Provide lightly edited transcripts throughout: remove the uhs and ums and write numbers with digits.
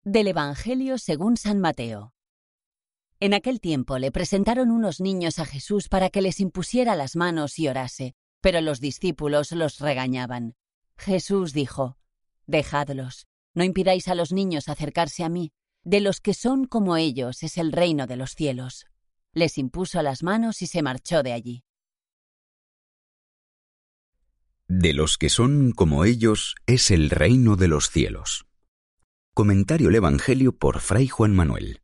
Del Evangelio según San Mateo. En aquel tiempo le presentaron unos niños a Jesús para que les impusiera las manos y orase, pero los discípulos los regañaban. Jesús dijo: «Dejadlos, no impidáis a los niños acercarse a mí. De los que son como ellos es el reino de los cielos». Les impuso las manos y se marchó de allí. De los que son como ellos es el reino de los cielos. Comentario al Evangelio por Fray Juan Manuel.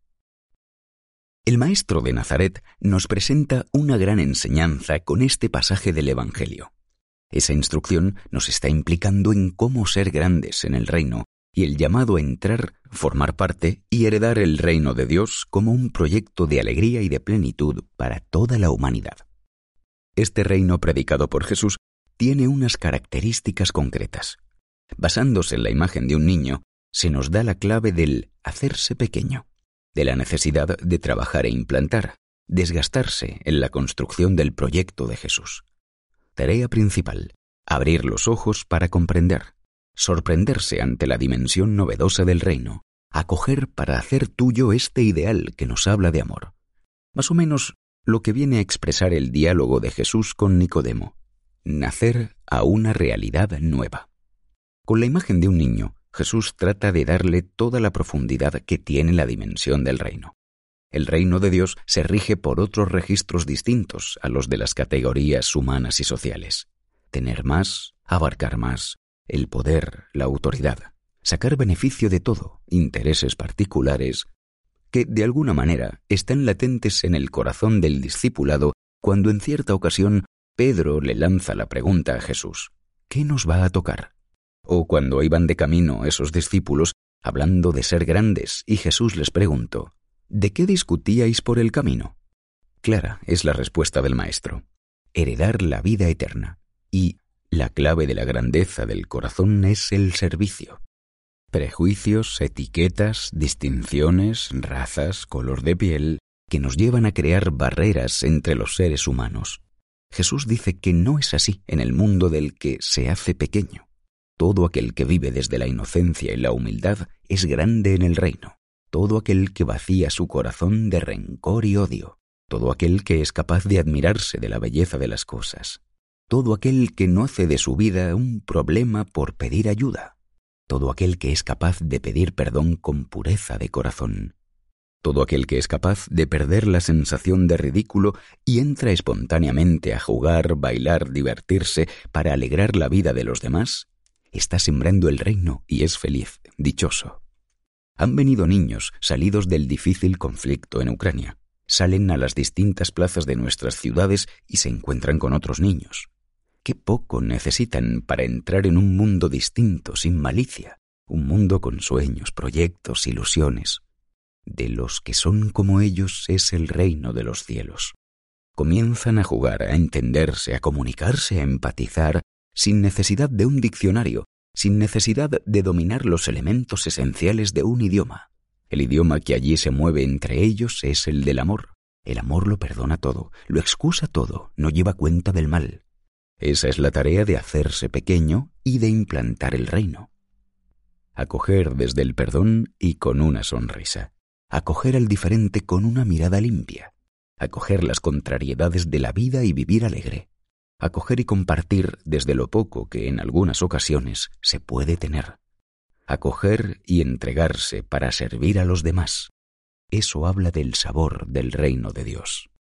El maestro de Nazaret nos presenta una gran enseñanza con este pasaje del Evangelio. Esa instrucción nos está implicando en cómo ser grandes en el reino y el llamado a entrar, formar parte y heredar el reino de Dios como un proyecto de alegría y de plenitud para toda la humanidad. Este reino predicado por Jesús tiene unas características concretas. Basándose en la imagen de un niño, se nos da la clave del hacerse pequeño, de la necesidad de trabajar e implantar, desgastarse en la construcción del proyecto de Jesús. Tarea principal: abrir los ojos para comprender, sorprenderse ante la dimensión novedosa del reino, acoger para hacer tuyo este ideal que nos habla de amor. Más o menos lo que viene a expresar el diálogo de Jesús con Nicodemo: nacer a una realidad nueva. Con la imagen de un niño, Jesús trata de darle toda la profundidad que tiene la dimensión del reino. El reino de Dios se rige por otros registros distintos a los de las categorías humanas y sociales. Tener más, abarcar más, el poder, la autoridad, sacar beneficio de todo, intereses particulares, que de alguna manera están latentes en el corazón del discipulado cuando en cierta ocasión Pedro le lanza la pregunta a Jesús: ¿qué nos va a tocar? O cuando iban de camino esos discípulos hablando de ser grandes y Jesús les preguntó: ¿de qué discutíais por el camino? Clara es la respuesta del Maestro: heredar la vida eterna. Y la clave de la grandeza del corazón es el servicio. Prejuicios, etiquetas, distinciones, razas, color de piel, que nos llevan a crear barreras entre los seres humanos. Jesús dice que no es así en el mundo del que se hace pequeño. Todo aquel que vive desde la inocencia y la humildad es grande en el reino. Todo aquel que vacía su corazón de rencor y odio. Todo aquel que es capaz de admirarse de la belleza de las cosas. Todo aquel que no hace de su vida un problema por pedir ayuda. Todo aquel que es capaz de pedir perdón con pureza de corazón. Todo aquel que es capaz de perder la sensación de ridículo y entra espontáneamente a jugar, bailar, divertirse para alegrar la vida de los demás, está sembrando el reino y es feliz, dichoso. Han venido niños salidos del difícil conflicto en Ucrania. Salen a las distintas plazas de nuestras ciudades y se encuentran con otros niños. Qué poco necesitan para entrar en un mundo distinto, sin malicia, un mundo con sueños, proyectos, ilusiones. De los que son como ellos es el reino de los cielos. Comienzan a jugar, a entenderse, a comunicarse, a empatizar, sin necesidad de un diccionario, sin necesidad de dominar los elementos esenciales de un idioma. El idioma que allí se mueve entre ellos es el del amor. El amor lo perdona todo, lo excusa todo, no lleva cuenta del mal. Esa es la tarea de hacerse pequeño y de implantar el reino. Acoger desde el perdón y con una sonrisa. Acoger al diferente con una mirada limpia. Acoger las contrariedades de la vida y vivir alegre. Acoger y compartir desde lo poco que en algunas ocasiones se puede tener. Acoger y entregarse para servir a los demás. Eso habla del sabor del reino de Dios.